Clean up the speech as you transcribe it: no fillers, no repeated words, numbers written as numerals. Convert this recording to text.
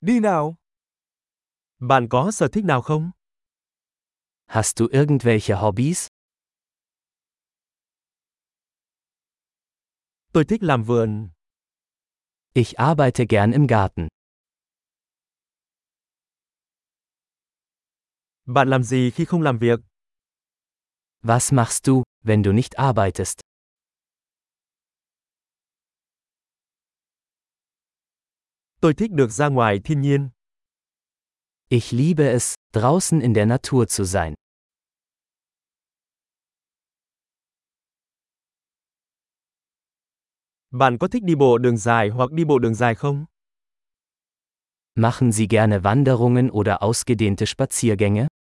Đi nào. Bạn có sở thích nào không? Hast du irgendwelche Hobbys? Tôi thích làm vườn. Ich arbeite gern im Garten. Bạn làm gì khi không làm việc? Was machst du, wenn du nicht arbeitest? Tôi thích được ra ngoài thiên nhiên. Ich liebe es, draußen in der Natur zu sein. Bạn có thích đi bộ đường dài hoặc đi bộ đường dài không? Machen Sie gerne Wanderungen oder ausgedehnte Spaziergänge?